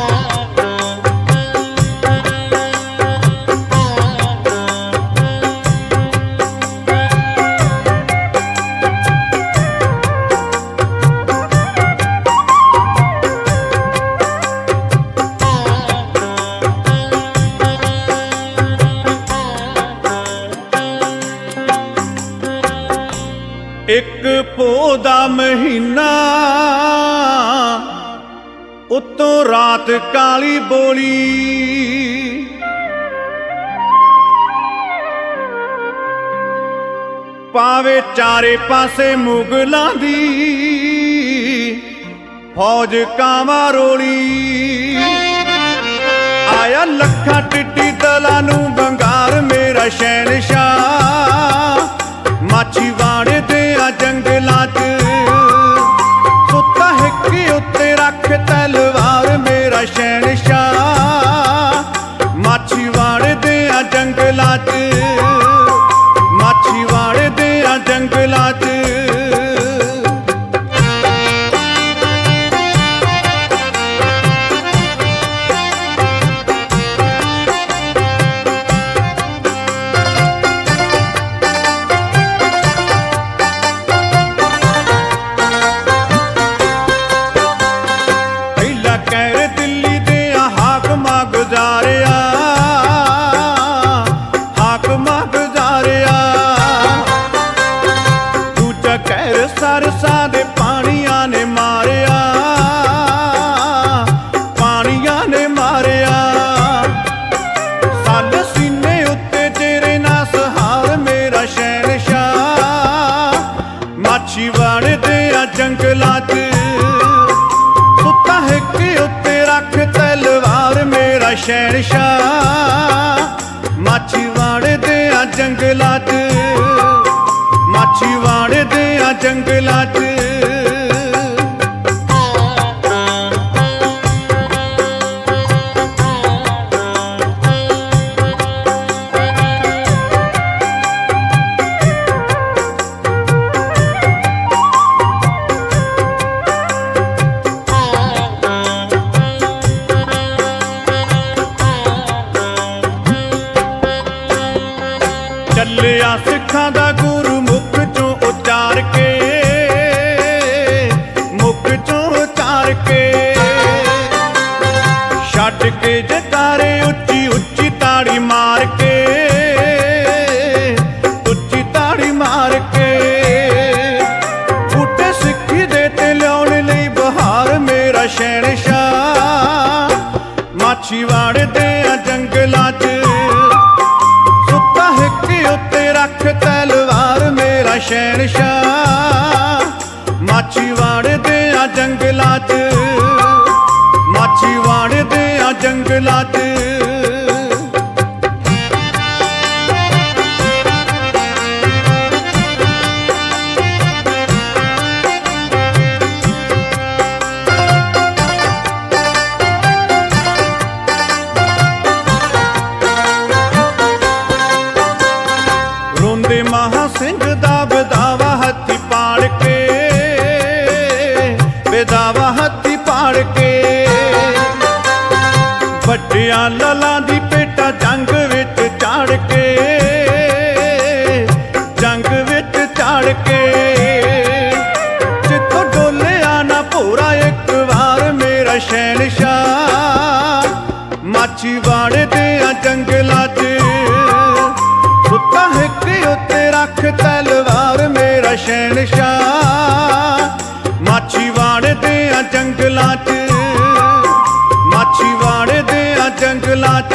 ਇੱਕ ਪੋਹ ਦਾ ਮਹੀਨਾ ਉੱਤੋਂ ਰਾਤ ਕਾਲੀ ਬੋਲੀ, ਪਾਵੇ ਚਾਰੇ ਪਾਸੇ ਮੁਗਲਾਂ ਦੀ ਫੌਜ ਕਾਂਵਾਂ ਰੋਲੀ। ਆਇਆ ਲੱਖਾਂ ਟਿੱਡੀ ਦਲਾਂ ਨੂੰ ਬੰਗਾਰ ਮੇਰਾ ਸ਼ਹਿਨਸ਼ਾਹ, ਮਾਛੀਵਾੜੇ ਦੇ ਆ ਜੰਗਲਾਂ 'ਚ ਸੁੱਤਾ ਹਿੱਕ ਉੱਤੇ ਰੱਖ ਤਲਵਾਰ ਮੇਰਾ ਸ਼ਹਿਨਸ਼ਾਹ। ਮਾਛੀਵਾੜੇ ਦੇ ਆ ਜੰਗਲਾਂ 'ਚ, ਮਾਛੀਵਾੜੇ ਦੇ ਆ ਜੰਗਲਾਂ 'ਚ। ਸਰਸਾਂ ਦੇ ਪਾਣੀਆਂ ਨੇ ਮਾਰਿਆ, ਪਾਣੀਆਂ ਨੇ ਮਾਰਿਆ। ਸਾਡੇ ਸੀਨੇ ਉੱਤੇ ਤੇਰੇ ਨਾ ਸਹਾਰ ਮੇਰਾ ਸ਼ਹਿਨਸ਼ਾਹ। ਮਾਛੀਵਾੜੇ ਦੇ ਆ ਜੰਗਲਾਂ 'ਚ ਸੁੱਤਾ ਹਿੱਕ ਉੱਤੇ ਰੱਖ ਤਲਵਾਰ ਮੇਰਾ ਸ਼ਹਿਨਸ਼ਾਹ। ਮਾਛੀਵਾੜੇ ਦੇ ਆ ਜੰਗਲਾਂ 'ਚ, ਮਾਛੀਵਾੜੇ ਦੇ ਆ ਜੰਗਲਾਂ 'ਚ। ਚੱਲਿਆ ਸਿੱਖਾਂ ਦਾ ਗੁਰੂ ਮੁਖ ਚੋਂ ਉਚਾਰ ਕੇ, ਮੁਖ ਚੋਂ ਉਚਾਰ ਕੇ। ਛੱਡ ਕੇ ਜਕਾਰੇ ਉੱਚੀ ਉੱਚੀ ਤਾੜੀ ਮਾਰ ਕੇ, ਉੱਚੀ ਤਾੜੀ ਮਾਰ ਕੇ। ਬੂਟੇ ਸਿੱਖੀ ਦੇ ਤੇ ਲਿਆਉਣ ਲਈ ਬਹਾਰ ਮੇਰਾ ਸ਼ਹਿਨਸ਼ਾਹ। ਮਾਛੀਵਾੜੇ ਦੇ ਆ ਜੰਗਲਾਂ 'ਚ ਸੁੱਤਾ ਹਿੱਕ ਉੱਤੇ ਰੱਖ ਤਲਵਾਰ ਮੇਰਾ ਸ਼ਹਿਨਸ਼ਾਹ। ਮਾਛੀਵਾੜੇ ਦੇ ਆ ਜੰਗਲਾਂ 'ਚ, ਮਾਛੀਵਾੜੇ ਦੇ ਆ ਜੰਗਲਾਂ 'ਚ। ਮਹਾਂ ਸਿੰਘ ਦਾ ਬਦਾਵਾ ਹੱਥੀ ਪਾੜ ਕੇ, ਬਦਾਵਾ ਹੱਥੀ ਪਾੜ ਕੇ। ਵੱਡਿਆਂ ਲਲਾਂ ਦੀ ਪੇਟਾ ਜੰਗ ਵਿੱਚ ਚਾੜ ਕੇ, ਜੰਗ ਵਿੱਚ ਚਾੜ ਕੇ। ਜਿੱਥੋਂ ਡੋਲਿਆ ਨਾ ਭੋਰਾ ਇੱਕ ਵਾਰ ਮੇਰਾ ਸ਼ਹਿਨਸ਼ਾਹ। ਮਾਛੀਵਾੜੇ ਦੇ ਆ ਜੰਗਲਾਂ 'ਚ ਸੁੱਤਾ ਹਿੱਕ ਉੱਤੇ ਰੱਖ ਤਲਵਾਰ ਮੇਰਾ ਸ਼ਹਿਨਸ਼ਾਹ। ਮਾਛੀਵਾੜੇ ਦੇ ਆ ਜੰਗਲਾਂ 'ਚ, ਮਾਛੀਵਾੜੇ ਦੇ ਆ ਜੰਗਲਾਂ 'ਚ।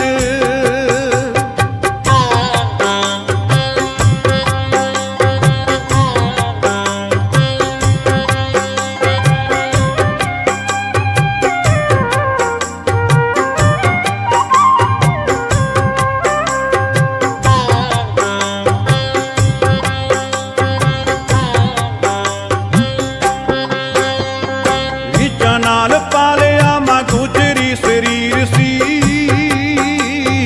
ਨਾਲ ਪਾਲਿਆ ਮਾਂ ਗੁਜਰੀ ਸਰੀਰ ਸੀ,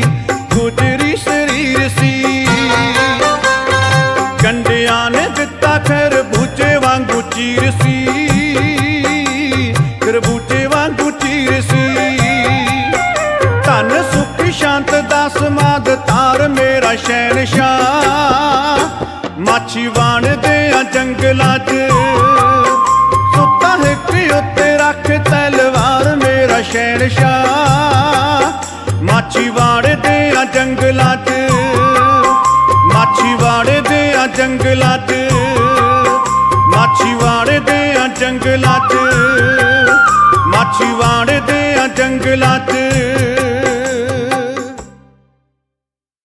शहनशाह। माछीवाड़ दियां जंगलां च सुता हिक उत्ते रख तलवार मेरा शहनशाह। माछीवाड़ दियां जंगलां च, माछीवाड़ दियां जंगलां च, माछीवाड़ दियां जंगलां च, माछीवाड़ दियां जंगलां च